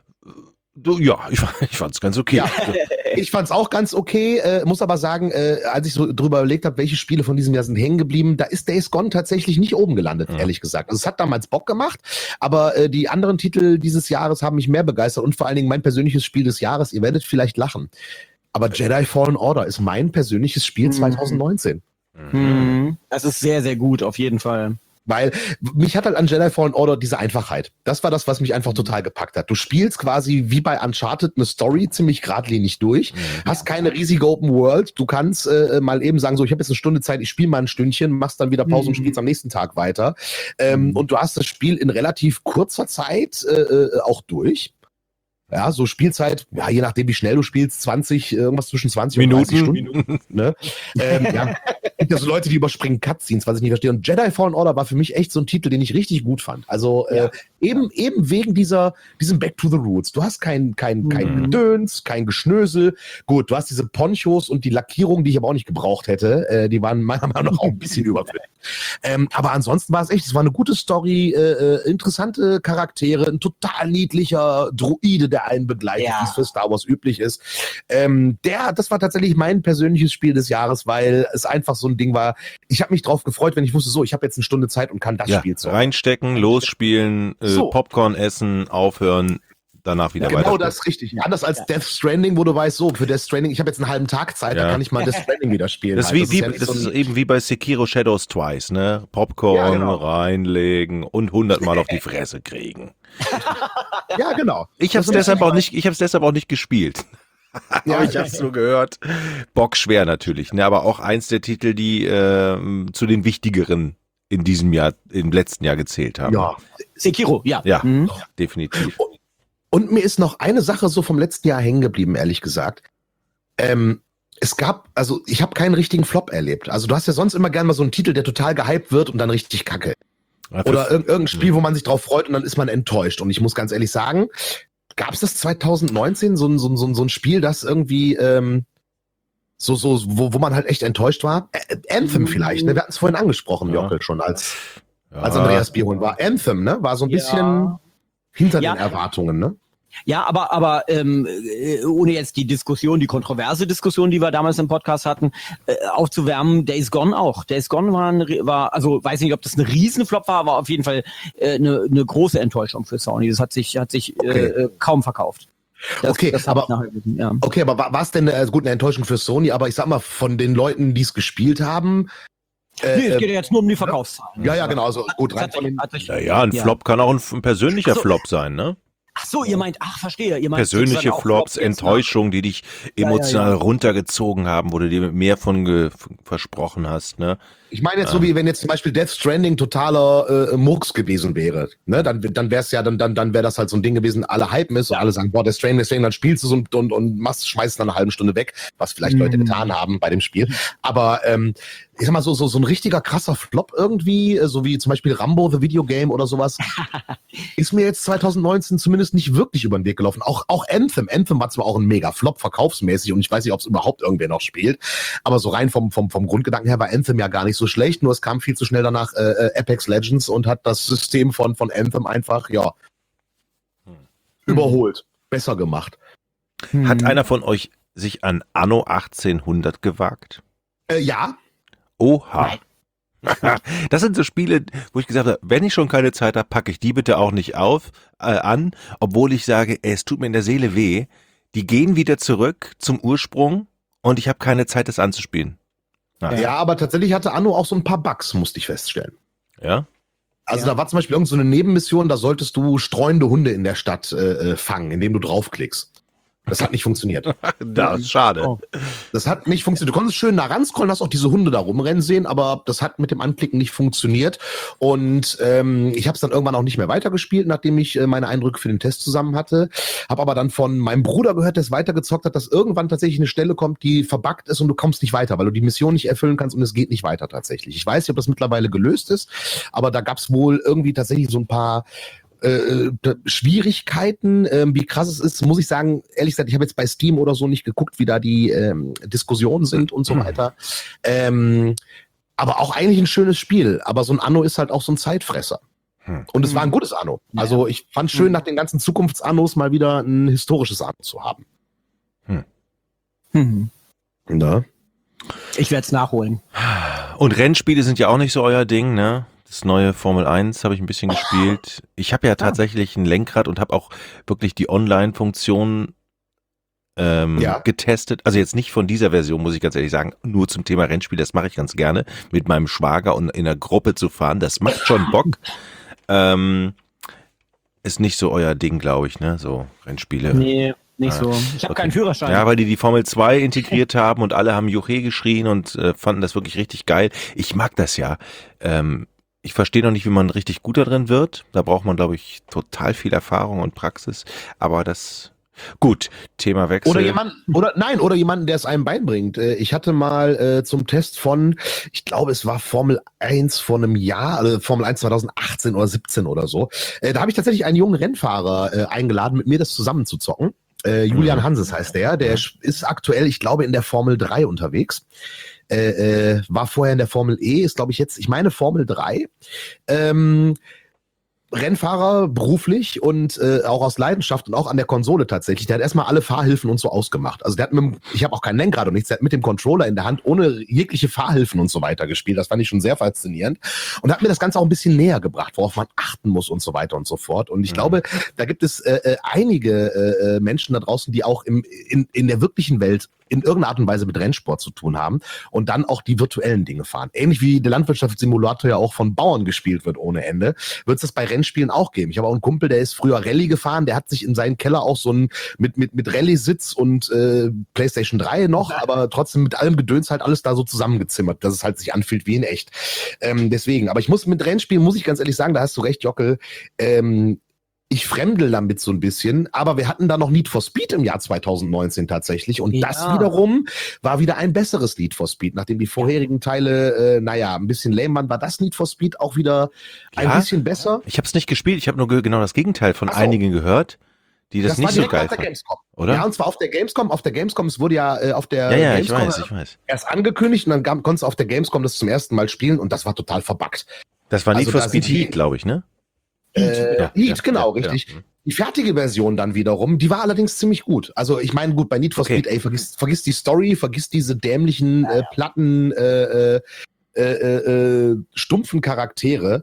Du, ja, ich, ich fand's ganz okay. Ja, ich fand's auch ganz okay, äh, muss aber sagen, äh, als ich so drüber überlegt habe, welche Spiele von diesem Jahr sind hängen geblieben, da ist Days Gone tatsächlich nicht oben gelandet, Mhm. ehrlich gesagt. Also es hat damals Bock gemacht, aber äh, die anderen Titel dieses Jahres haben mich mehr begeistert und vor allen Dingen mein persönliches Spiel des Jahres, ihr werdet vielleicht lachen, aber Jedi Fallen Order ist mein persönliches Spiel Mhm. zwanzig neunzehn. Mhm. Das ist sehr, sehr gut, auf jeden Fall. Weil mich hat halt an Jedi Fallen Order diese Einfachheit. Das war das, was mich einfach total gepackt hat. Du spielst quasi wie bei Uncharted eine Story ziemlich geradlinig durch, hast keine riesige Open World. Du kannst äh, mal eben sagen, so, ich habe jetzt eine Stunde Zeit, ich spiele mal ein Stündchen, machst dann wieder Pause und Mhm. spielst am nächsten Tag weiter. Ähm, Mhm. Und du hast das Spiel in relativ kurzer Zeit äh, äh, auch durch. Ja, so Spielzeit, ja, je nachdem, wie schnell du spielst, zwanzig, irgendwas zwischen zwanzig und dreißig Stunden. Ne? ähm, ja, gibt ja so Leute, die überspringen Cutscenes, was ich nicht verstehe. Und Jedi Fallen Order war für mich echt so ein Titel, den ich richtig gut fand. Also Ja. äh, eben eben wegen dieser diesem Back to the Roots. Du hast kein kein kein Mhm. Gedöns, kein Geschnösel. Gut, du hast diese Ponchos und die Lackierung, die ich aber auch nicht gebraucht hätte. Äh, die waren meiner Meinung nach auch ein bisschen überflüssig. Ähm, aber ansonsten war es echt, es war eine gute Story, äh, äh, interessante Charaktere, ein total niedlicher Druide, der einen begleitet, Ja. wie es für Star Wars üblich ist. Ähm, der, das war tatsächlich mein persönliches Spiel des Jahres, weil es einfach so ein Ding war. Ich habe mich drauf gefreut, wenn ich wusste, so, ich habe jetzt eine Stunde Zeit und kann das Ja, Spiel zocken. reinstecken, losspielen, äh, So. Popcorn essen, aufhören, danach wieder Genau weiter. das, richtig. Anders als Death Stranding, wo du weißt, so, für Death Stranding, ich habe jetzt einen halben Tag Zeit, Ja. da kann ich mal Death Stranding wieder spielen. Das ist, halt. wie, wie, ja nicht das so ist ein- eben wie bei Sekiro Shadows Twice, ne? Popcorn Ja, genau. reinlegen und hundertmal auf die Fresse kriegen. ja, genau. Ich habe es Das ist deshalb auch einfach- nicht, ich habe es deshalb auch nicht gespielt. Ja, Aber ich habe es so gehört. Bock schwer natürlich, ne? Aber auch eins der Titel, die ähm, zu den wichtigeren in diesem Jahr, im letzten Jahr gezählt haben. Ja. Sekiro, ja. Ja, Mhm. definitiv. Und mir ist noch eine Sache so vom letzten Jahr hängen geblieben, ehrlich gesagt. Ähm, es gab, also ich habe keinen richtigen Flop erlebt. Also du hast ja sonst immer gern mal so einen Titel, der total gehypt wird und dann richtig kacke. Ja, Oder für- irg irgendein Spiel, wo man sich drauf freut und dann ist man enttäuscht. Und ich muss ganz ehrlich sagen, gab es das zwanzig neunzehn, so ein, so ein, so ein, so ein Spiel, das irgendwie ähm, so, so, wo, wo man halt echt enttäuscht war? Ä Anthem vielleicht, ne? Wir hatten es vorhin angesprochen, Ja. Jockel, schon als, ja, als Andreas Bierhohn war. Anthem, ne? War so ein Ja. bisschen hinter Ja. den Erwartungen, ne? Ja, aber, aber ähm, äh, ohne jetzt die Diskussion, die kontroverse Diskussion, die wir damals im Podcast hatten, äh, aufzuwärmen, Days Gone auch. Days Gone war, ein, Rie- war, also weiß nicht, ob das ein Riesenflop war, aber auf jeden Fall äh, eine, eine große Enttäuschung für Sony. Das hat sich, hat sich Okay. äh, kaum verkauft. Das, Okay, das hab ich aber- nachher gesehen, ja. Okay, aber war es denn eine, also gut, eine Enttäuschung für Sony, aber ich sag mal, von den Leuten, die es gespielt haben, äh, Nee, es äh, geht ja jetzt nur um die Verkaufszahlen. ja, ja, genau, also gut, rein Hat von sich- den, hat sich- Ja, ja, ein ja. Flop kann auch ein, ein persönlicher Ach so. Flop sein, ne? Ach so, ihr meint, ach, verstehe. Ihr meint Persönliche sozusagen auch Flops, jetzt, ne? Enttäuschungen, die dich ja, emotional ja. runtergezogen haben, wo du dir mehr von ge versprochen hast, ne? ich meine jetzt so wie wenn jetzt zum Beispiel Death Stranding totaler äh, Murks gewesen wäre, ne, dann dann wäre es ja dann dann dann wäre das halt so ein Ding gewesen, alle hypen ist und alle sagen, boah, Death Stranding, Death Stranding, dann spielst du so und und, und machst schmeißt dann eine halbe Stunde weg, was vielleicht Leute Mhm. getan haben bei dem Spiel, aber ähm, ich sag mal so so so ein richtiger krasser Flop irgendwie, äh, so wie zum Beispiel Rambo the Video Game oder sowas, ist mir jetzt zwanzig neunzehn zumindest nicht wirklich über den Weg gelaufen. Auch auch Anthem, Anthem war zwar auch ein mega Flop verkaufsmäßig und ich weiß nicht, ob es überhaupt irgendwer noch spielt, aber so rein vom vom vom Grundgedanken her war Anthem ja gar nicht so schlecht, nur es kam viel zu schnell danach äh, äh, Apex Legends und hat das System von von Anthem einfach ja Hm. überholt, besser gemacht. Hat Hm. einer von euch sich an Anno achtzehnhundert gewagt? Äh, ja, Oha. Das sind so Spiele, wo ich gesagt habe, wenn ich schon keine Zeit habe, packe ich die bitte auch nicht auf äh, an, obwohl ich sage, ey, es tut mir in der Seele weh. Die gehen wieder zurück zum Ursprung und ich habe keine Zeit, das anzuspielen. ja, Ja. aber tatsächlich hatte Anno auch so ein paar Bugs, musste ich feststellen. Ja? Also Ja. da war zum Beispiel irgend so eine Nebenmission, da solltest du streunende Hunde in der Stadt äh, äh, fangen, indem du draufklickst. Das hat nicht funktioniert. Das ist schade. Oh. Das hat nicht funktioniert. Du konntest schön nah ranscrollen, hast auch diese Hunde da rumrennen sehen, aber das hat mit dem Anklicken nicht funktioniert. Und ähm, ich habe es dann irgendwann auch nicht mehr weitergespielt, nachdem ich äh, meine Eindrücke für den Test zusammen hatte. Habe aber dann von meinem Bruder gehört, der es weitergezockt hat, dass irgendwann tatsächlich eine Stelle kommt, die verbuggt ist und du kommst nicht weiter, weil du die Mission nicht erfüllen kannst und es geht nicht weiter tatsächlich. Ich weiß nicht, ob das mittlerweile gelöst ist, aber da gab es wohl irgendwie tatsächlich so ein paar Äh, Schwierigkeiten, äh, wie krass es ist, muss ich sagen, ehrlich gesagt, ich habe jetzt bei Steam oder so nicht geguckt, wie da die ähm, Diskussionen sind und so weiter. Ähm, aber auch eigentlich ein schönes Spiel. Aber so ein Anno ist halt auch so ein Zeitfresser. Hm. Und es war ein gutes Anno. Also ich fand schön, nach den ganzen Zukunftsannos mal wieder ein historisches Anno zu haben. Hm. Hm. Na? Ich werde es nachholen. Und Rennspiele sind ja auch nicht so euer Ding, ne? Das neue Formel eins habe ich ein bisschen gespielt. Ich habe ja tatsächlich ein Lenkrad und habe auch wirklich die Online-Funktion ähm, Ja. getestet. Also jetzt nicht von dieser Version, muss ich ganz ehrlich sagen, nur zum Thema Rennspiel. Das mache ich ganz gerne, mit meinem Schwager und in einer Gruppe zu fahren. Das macht schon Bock. ähm, ist nicht so euer Ding, glaube ich, ne? So Rennspiele. Nee, nicht Ah, so. Ich habe okay. keinen Führerschein. Ja, weil die die Formel zwei integriert haben und alle haben Juche geschrien und äh, fanden das wirklich richtig geil. Ich mag das ja. Ähm, ich verstehe noch nicht, wie man richtig gut da drin wird. Da braucht man, glaube ich, total viel Erfahrung und Praxis. Aber das, gut, Thema Wechsel. Oder jemand, oder nein, oder jemanden, der es einem beibringt. Äh, Ich hatte mal äh, zum Test von, ich glaube, es war Formel eins vor einem Jahr, also Formel eins zwanzig achtzehn oder siebzehn oder so. Äh, da habe ich tatsächlich einen jungen Rennfahrer äh, eingeladen, mit mir das zusammen zu zocken. Äh, Julian Mhm. Hanses heißt der. Der ist aktuell, ich glaube, in der Formel drei unterwegs. Äh, äh, war vorher in der Formel E, ist glaube ich jetzt, ich meine Formel drei. Ähm, Rennfahrer beruflich und äh, auch aus Leidenschaft und auch an der Konsole tatsächlich. Der hat erstmal alle Fahrhilfen und so ausgemacht. Also der hat mit dem, ich habe auch kein Lenkrad und nichts, der hat mit dem Controller in der Hand ohne jegliche Fahrhilfen und so weiter gespielt. Das fand ich schon sehr faszinierend und hat mir das Ganze auch ein bisschen näher gebracht, worauf man achten muss und so weiter und so fort. Und ich Mhm. glaube, da gibt es äh, äh, einige äh, Menschen da draußen, die auch im, in, in der wirklichen Welt in irgendeiner Art und Weise mit Rennsport zu tun haben und dann auch die virtuellen Dinge fahren. Ähnlich wie der Landwirtschaftssimulator ja auch von Bauern gespielt wird ohne Ende, wird es das bei Rennspielen auch geben. Ich habe auch einen Kumpel, der ist früher Rallye gefahren, der hat sich in seinen Keller auch so ein mit mit mit Rallye-Sitz und äh, PlayStation drei noch, aber trotzdem mit allem Gedöns halt alles da so zusammengezimmert, dass es halt sich anfühlt wie in echt. Ähm, deswegen, aber ich muss mit Rennspielen, muss ich ganz ehrlich sagen, da hast du recht, Jockel, ähm, ich fremdel damit so ein bisschen, aber wir hatten da noch Need for Speed im Jahr zwanzig neunzehn tatsächlich und Ja. das wiederum war wieder ein besseres Need for Speed. Nachdem die vorherigen Teile, äh, naja, ein bisschen lame waren, war das Need for Speed auch wieder ein Ja? bisschen besser. Ich habe es nicht gespielt, ich habe nur ge- genau das Gegenteil von Ach so. einigen gehört, die das, Das, nicht war so direkt geil auf der fanden. Gamescom. Oder? Ja, und zwar auf der Gamescom. Auf der Gamescom, es wurde ja äh, auf der Ja, ja, ich Gamescom weiß, ich weiß. erst angekündigt und dann gab, konntest du auf der Gamescom das zum ersten Mal spielen und das war total verbuggt. Das war Need Also for da Speed sind die- Heat, glaube ich, ne? Äh, Ja, Heat, ja, genau, ja, richtig. ja. Die fertige Version dann wiederum, die war allerdings ziemlich gut. Also ich meine, gut, bei Need for Okay. Speed, ey, vergiss, vergiss die Story, vergiss diese dämlichen, äh, platten, äh, äh, äh, äh, stumpfen Charaktere.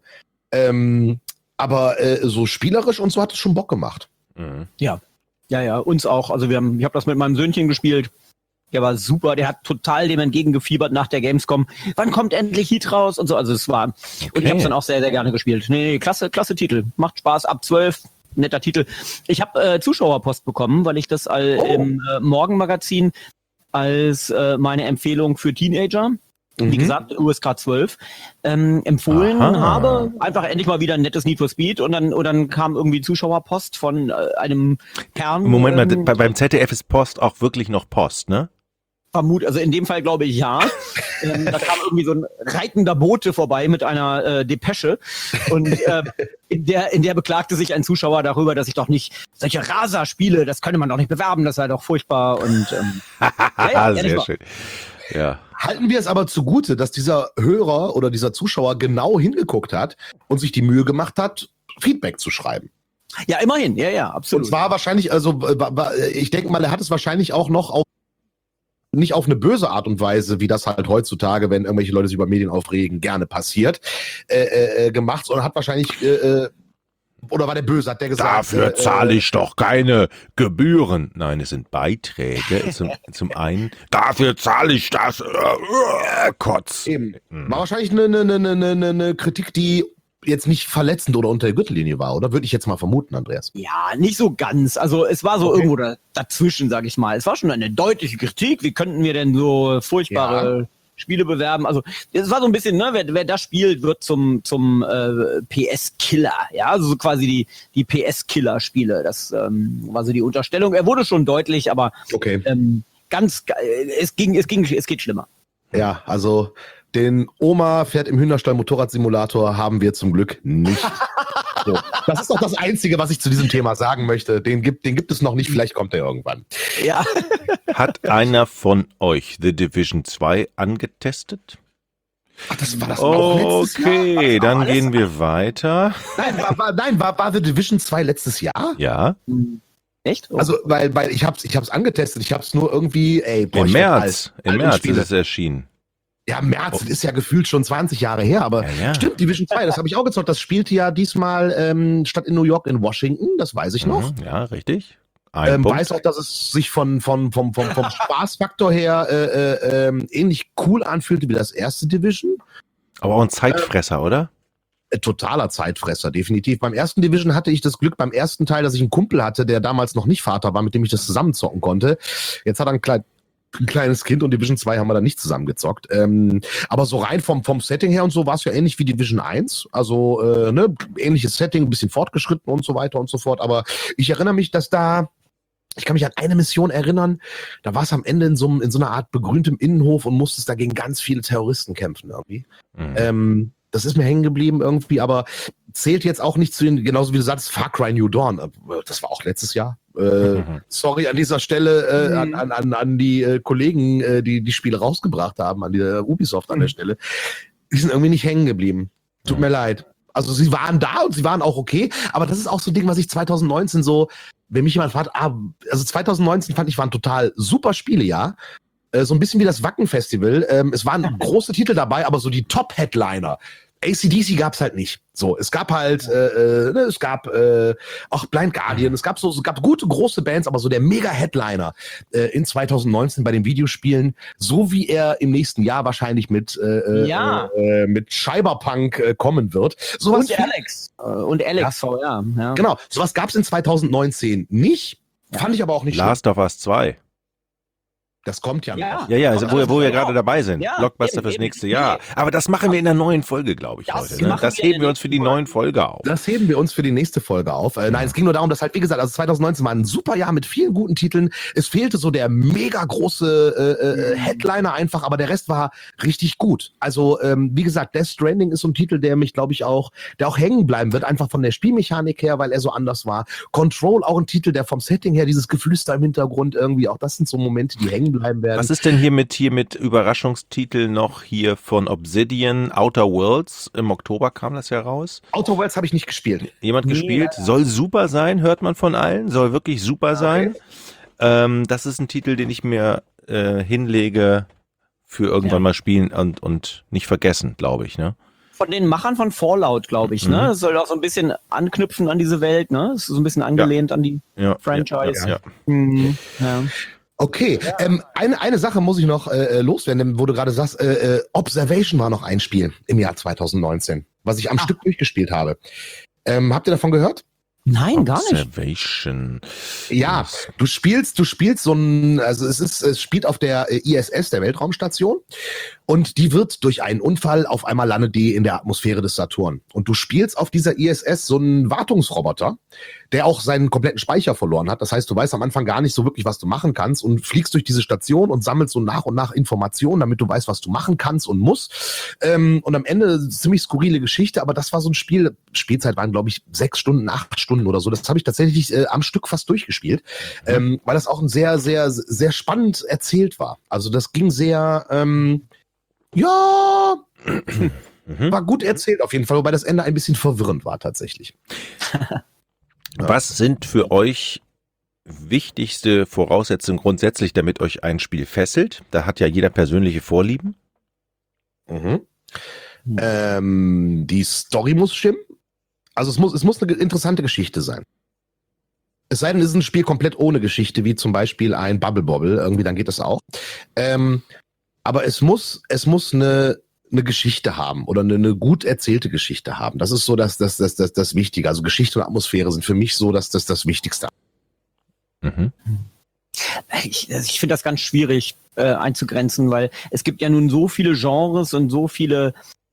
Ähm, aber äh, so spielerisch und so hat es schon Bock gemacht. Mhm. Ja, ja, ja, uns auch. Also wir haben, ich habe das mit meinem Söhnchen gespielt. Der war super, der hat total dem entgegengefiebert nach der Gamescom. Wann kommt endlich Heat raus und so. Also es war und ich Okay. habe es dann auch sehr, sehr gerne gespielt. Nee, nee, klasse, klasse Titel, macht Spaß. Ab zwölf, netter Titel. Ich habe äh, Zuschauerpost bekommen, weil ich das all, Oh. im äh, Morgenmagazin als äh, meine Empfehlung für Teenager, wie Mhm. gesagt, U S K zwölf, ähm, empfohlen Aha. habe. Einfach endlich mal wieder ein nettes Need for Speed und dann, und dann kam irgendwie Zuschauerpost von äh, einem Herrn. Moment mal, ähm, bei, beim Z D F ist Post auch wirklich noch Post, ne? Vermut, also in dem Fall glaube ich ja. ähm, da kam irgendwie so ein reitender Bote vorbei mit einer äh, Depesche und äh, in der in der beklagte sich ein Zuschauer darüber, dass ich doch nicht solche Raser spiele, das könne man doch nicht bewerben, das sei doch furchtbar und ähm, ja, ja, ehrlich Sehr mal. schön. Ja. Halten wir es aber zugute, dass dieser Hörer oder dieser Zuschauer genau hingeguckt hat und sich die Mühe gemacht hat, Feedback zu schreiben. ja, immerhin, ja, ja, Und absolut. zwar wahrscheinlich, also äh, wa- wa- ich denke mal, er hat es wahrscheinlich auch noch auf nicht auf eine böse Art und Weise, wie das halt heutzutage, wenn irgendwelche Leute sich über Medien aufregen, gerne passiert, äh, äh, gemacht, sondern hat wahrscheinlich, äh, äh, oder war der böse, hat der gesagt, Dafür äh, zahle ich doch keine Gebühren. Nein, es sind Beiträge zum, zum einen. Dafür zahle ich das. Äh, äh, Kotz. Eben. Mhm. War wahrscheinlich eine, eine, eine, eine, eine Kritik, die jetzt nicht verletzend oder unter der Gürtellinie war, oder? Würde ich jetzt mal vermuten, Andreas. Ja, nicht so ganz. Also es war so Okay. irgendwo da, dazwischen, sag ich mal. Es war schon eine deutliche Kritik. Wie könnten wir denn so furchtbare Ja. Spiele bewerben? Also es war so ein bisschen, ne, wer, wer das spielt, wird zum zum äh, P S-Killer. Ja, also so quasi die die P S-Killer-Spiele. Das ähm, war so die Unterstellung. Er wurde schon deutlich, aber Okay. ähm, ganz, äh, es ging, es ging, es geht schlimmer. Ja, also den Oma fährt im Hühnerstall Motorradsimulator haben wir zum Glück nicht. So. Das ist doch das Einzige, was ich zu diesem Thema sagen möchte. Den gibt, den gibt es noch nicht, vielleicht kommt er irgendwann. Ja. Hat einer von euch The Division zwei angetestet? Ach, das war das auch letztes Okay, Jahr? dann Alles? gehen wir weiter. Nein, war, war, nein, war, war The Division zwei letztes Jahr? Ja, Echt? Oh. Also, weil, weil ich hab's, ich hab's angetestet, ich hab's nur irgendwie, ey, boah, im ich werd März. alt. Im Alt März ist Spiele. es erschienen. Ja, März, das ist ja gefühlt schon zwanzig Jahre her, aber Ja, ja. stimmt, Division zwei, das habe ich auch gezockt. Das spielte ja diesmal ähm, statt in New York in Washington, das weiß ich noch. Mhm, ja, richtig. Ein Ähm, Punkt. weiß auch, dass es sich von, von, vom, vom, vom Spaßfaktor her äh, äh, ähm, ähnlich cool anfühlte wie das erste Division. Aber auch ein Zeitfresser, oder? Äh, totaler Zeitfresser, definitiv. Beim ersten Division hatte ich das Glück, beim ersten Teil, dass ich einen Kumpel hatte, der damals noch nicht Vater war, mit dem ich das zusammenzocken konnte. Jetzt hat er ein, klein, ein kleines Kind und Division zwei haben wir dann nicht zusammengezockt. Ähm, aber so rein vom, vom Setting her und so war es ja ähnlich wie Division eins. Also äh, ne, ähnliches Setting, ein bisschen fortgeschritten und so weiter und so fort. Aber ich erinnere mich, dass da ich kann mich an eine Mission erinnern, da war es am Ende in so, einem- in so einer Art begrüntem Innenhof und musstest da gegen ganz viele Terroristen kämpfen irgendwie. Mhm. Ähm, das ist mir hängen geblieben irgendwie, aber zählt jetzt auch nicht zu den, genauso wie du sagst, Far Cry New Dawn. Äh, Das war auch letztes Jahr. Äh, Mhm. sorry an dieser Stelle äh, an, Mhm. an, an, an die äh, Kollegen, äh, die die Spiele rausgebracht haben, an die äh, Ubisoft an der Mhm. Stelle. Die sind irgendwie nicht hängen geblieben. Tut Mhm. mir leid. Also sie waren da und sie waren auch okay, aber das ist auch so ein Ding, was ich zwanzig neunzehn so, wenn mich jemand fragt, ah, also zwanzig neunzehn fand ich, war ein total super Spielejahr. Äh, so ein bisschen wie das Wacken-Festival. Ähm, es waren große Titel dabei, aber so die Top-Headliner. A C D C gab's halt nicht. So, es gab halt, äh, äh, ne, es gab äh, auch Blind Guardian, es gab so, es gab gute große Bands, aber so der Mega-Headliner äh, in zwanzig neunzehn bei den Videospielen, so wie er im nächsten Jahr wahrscheinlich mit äh, Ja. äh, mit Cyberpunk äh, kommen wird. Sowas Und Alex. Äh, Und Alex V R. Ja. Genau, sowas gab's in zwanzig neunzehn nicht, Ja. fand ich aber auch nicht schlimm. Last of Us zwei. Das kommt ja, Ja. noch. Ja, ja, also wo, wo wir Genau. gerade dabei sind. Ja, Blockbuster eben, fürs eben. nächste Jahr. Aber das machen wir in der neuen Folge, glaube ich, Das heute. Ne? machen Das wir in heben der wir uns für die nächsten neuen Folge auf. Das heben wir uns für die nächste Folge auf. Äh, nein, es ging nur darum, dass halt, wie gesagt, also zwanzig neunzehn war ein super Jahr mit vielen guten Titeln. Es fehlte so der mega große äh, äh, Headliner einfach, aber der Rest war richtig gut. Also, ähm, wie gesagt, Death Stranding ist so ein Titel, der mich, glaube ich, auch, der auch hängen bleiben wird, einfach von der Spielmechanik her, weil er so anders war. Control auch ein Titel, der vom Setting her, dieses Geflüster im Hintergrund irgendwie, auch das sind so Momente, die hängen bleiben werden. Was ist denn hier mit, hier mit Überraschungstitel noch hier von Obsidian, Outer Worlds? Im Oktober kam das ja raus. Outer Worlds habe ich nicht gespielt. Jemand Nee, gespielt? Soll super sein, hört man von allen. Soll wirklich super sein. Ähm, das ist ein Titel, den ich mir äh, hinlege für irgendwann Ja. mal spielen und, und nicht vergessen, glaube ich. Ne? Von den Machern von Fallout, glaube ich, Mhm. ne? Das soll auch so ein bisschen anknüpfen an diese Welt, ne? Das ist so ein bisschen angelehnt an die Ja, Franchise. Ja, ja. Mhm. Ja. Okay, ähm, eine, eine Sache muss ich noch äh, loswerden, wo du gerade sagst, äh, äh, Observation war noch ein Spiel im Jahr zwanzig neunzehn, was ich am Ah. Stück durchgespielt habe. Ähm, habt ihr davon gehört? Nein, gar nicht. Observation. Ja, du spielst, du spielst so ein, also es ist, es spielt auf der äh, I S S, der Weltraumstation, und die wird durch einen Unfall, auf einmal landet die in der Atmosphäre des Saturn. Und du spielst auf dieser I S S so einen Wartungsroboter, der auch seinen kompletten Speicher verloren hat. Das heißt, du weißt am Anfang gar nicht so wirklich, was du machen kannst, und fliegst durch diese Station und sammelst so nach und nach Informationen, damit du weißt, was du machen kannst und musst. Ähm, und am Ende ziemlich skurrile Geschichte, aber das war so ein Spiel, Spielzeit waren, glaube ich, sechs Stunden, acht Stunden oder so. Das habe ich tatsächlich äh, am Stück fast durchgespielt, ähm, weil das auch ein sehr, sehr, sehr spannend erzählt war. Also das ging sehr, ähm, ja, Mhm. war gut erzählt auf jeden Fall, wobei das Ende ein bisschen verwirrend war tatsächlich. Was sind für euch wichtigste Voraussetzungen grundsätzlich, damit euch ein Spiel fesselt? Da hat ja jeder persönliche Vorlieben. Mhm. Ähm, die Story muss stimmen. Also es muss, es muss eine interessante Geschichte sein. Es sei denn, es ist ein Spiel komplett ohne Geschichte, wie zum Beispiel ein Bubble Bobble, irgendwie, dann geht das auch. Ähm, aber es muss, es muss eine, eine Geschichte haben oder eine, eine gut erzählte Geschichte haben. Das ist so das, das, das, das, das Wichtige. Also Geschichte und Atmosphäre sind für mich so das, das, das Wichtigste. Mhm. Ich, also ich finde das ganz schwierig äh, einzugrenzen, weil es gibt ja nun so viele Genres und so viele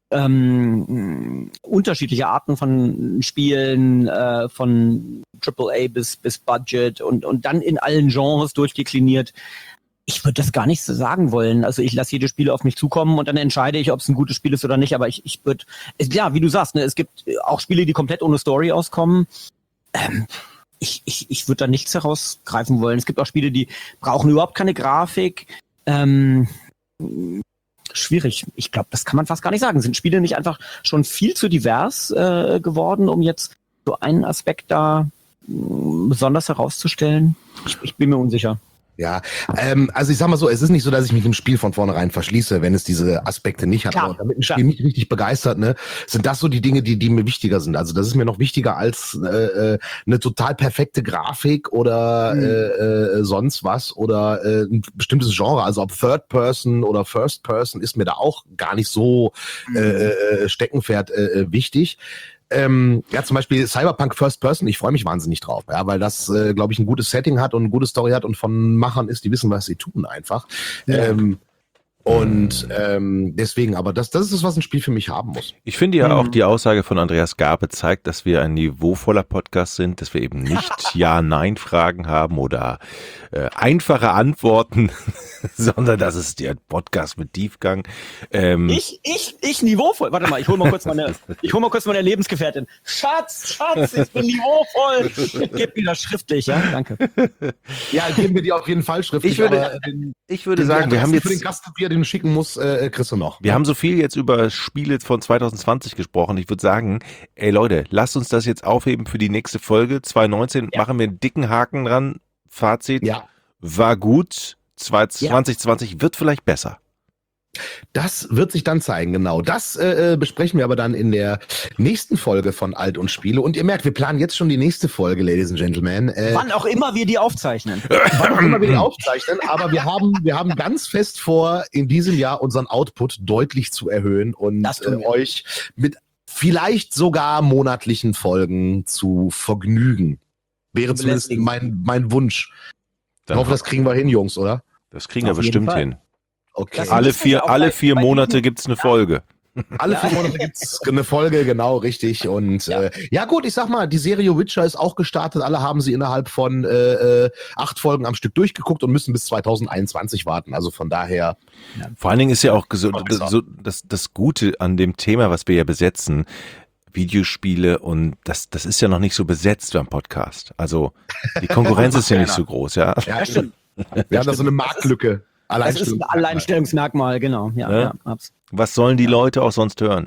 ähm, unterschiedliche Arten von Spielen, äh, von Triple A bis, bis Budget und, und dann in allen Genres durchdekliniert. Ich würde das gar nicht so sagen wollen. Also ich lasse jede Spiele auf mich zukommen und dann entscheide ich, ob es ein gutes Spiel ist oder nicht. Aber ich, ich würde, ja, wie du sagst, ne, es gibt auch Spiele, die komplett ohne Story auskommen. Ähm, ich ich, ich würde da nichts herausgreifen wollen. Es gibt auch Spiele, die brauchen überhaupt keine Grafik. Ähm, schwierig. Ich glaube, das kann man fast gar nicht sagen. Sind Spiele nicht einfach schon viel zu divers äh, geworden, um jetzt so einen Aspekt da mh, besonders herauszustellen? Ich, ich bin mir unsicher. Ja, ähm, also ich sag mal so, es ist nicht so, dass ich mich im Spiel von vornherein verschließe, wenn es diese Aspekte nicht hat. Klar, Aber damit ein klar. Spiel mich richtig begeistert, ne, sind das so die Dinge, die, die mir wichtiger sind. Also das ist mir noch wichtiger als äh, äh, eine total perfekte Grafik oder Mhm. äh, äh, sonst was oder äh, ein bestimmtes Genre. Also ob Third Person oder First Person ist mir da auch gar nicht so äh, äh, Steckenpferd äh, wichtig. Ähm, ja, zum Beispiel Cyberpunk First Person, ich freue mich wahnsinnig drauf, ja, weil das, äh, glaube ich, ein gutes Setting hat und eine gute Story hat und von Machern ist, die wissen, was sie tun einfach. Ja. Ähm, und ähm, deswegen, aber das, das ist es, was ein Spiel für mich haben muss. Ich finde ja Mhm. auch die Aussage von Andreas Garbe zeigt, dass wir ein niveauvoller Podcast sind, dass wir eben nicht Ja-Nein-Fragen haben oder äh, einfache Antworten, sondern dass es der Podcast mit Tiefgang. Ähm, Ich, ich, ich niveauvoll. Warte mal, ich hol mal kurz meine, ich hol mal kurz meine Lebensgefährtin. Schatz, Schatz, ich bin niveauvoll. Gib mir das schriftlich, ja? Danke. Ja, geben wir dir auf jeden Fall schriftlich. Ich würde- aber den, ich würde den sagen, wir haben Adressen für den jetzt, Gastpapier, den du schicken musst, äh, kriegst du noch. wir haben so viel jetzt über Spiele von zwanzig zwanzig gesprochen. Ich würde sagen, ey Leute, lasst uns das jetzt aufheben für die nächste Folge. zwanzig neunzehn Ja. machen wir einen dicken Haken dran. Fazit, Ja. war gut. zwanzig zwanzig wird vielleicht besser. Das wird sich dann zeigen, genau. Das äh, äh, besprechen wir aber dann in der nächsten Folge von Alt und Spiele. Und ihr merkt, wir planen jetzt schon die nächste Folge, Ladies and Gentlemen. Äh, Wann auch immer wir die aufzeichnen. wann auch immer wir die aufzeichnen, aber wir haben, wir haben ganz fest vor, in diesem Jahr unseren Output deutlich zu erhöhen und Das tun äh, wir. euch mit vielleicht sogar monatlichen Folgen zu vergnügen. Wäre zumindest Belästigen. mein, mein Wunsch. Ich Dann hoffe, das kriegen wir hin, Jungs, oder? Das kriegen wir Auf jeden bestimmt Fall. hin. Okay. Das- Alle ist ja vier, auch alle bei- vier bei Monate diesem- gibt's eine Folge. Alle vier Ja. Monate gibt's eine Folge, genau, richtig. Und Ja. ja. Äh, ja gut, ich sag mal, die Serie Witcher ist auch gestartet. Alle haben sie innerhalb von äh, äh, acht Folgen am Stück durchgeguckt und müssen bis zwanzig einundzwanzig warten. Also von daher, Vor allen Dingen ist ja auch so, Noch das, besser. so das, das Gute an dem Thema, was wir ja besetzen, Videospiele und das, das ist ja noch nicht so besetzt beim Podcast. Also die Konkurrenz ist ja nicht so groß, ja. ja, Das stimmt. wir haben da so eine Marktlücke. Das ist ein Alleinstellungsmerkmal, genau. Ja, Ja. ja, abs- Was sollen die Leute auch sonst hören?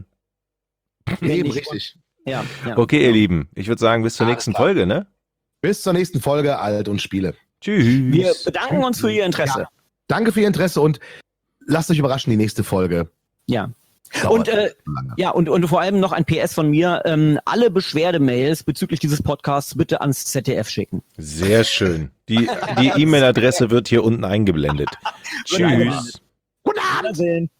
Eben, Wenn ich- richtig. ja, ja. Okay, ihr Lieben, ich würde sagen, bis zur Alles nächsten klar. Folge, ne? Bis zur nächsten Folge Alt und Spiele. Tschüss. Wir bedanken uns für Ihr Interesse. Ja. Danke für Ihr Interesse und lasst euch überraschen, die nächste Folge. Ja. dauert Und, äh, nicht so lange. Ja, und, und vor allem noch ein P S von mir. Ähm, alle Beschwerdemails bezüglich dieses Podcasts bitte ans Z D F schicken. Sehr schön. Die die E-Mail-Adresse wird hier unten eingeblendet. Wird eingeblendet. Tschüss. Guten Abend! Wiedersehen.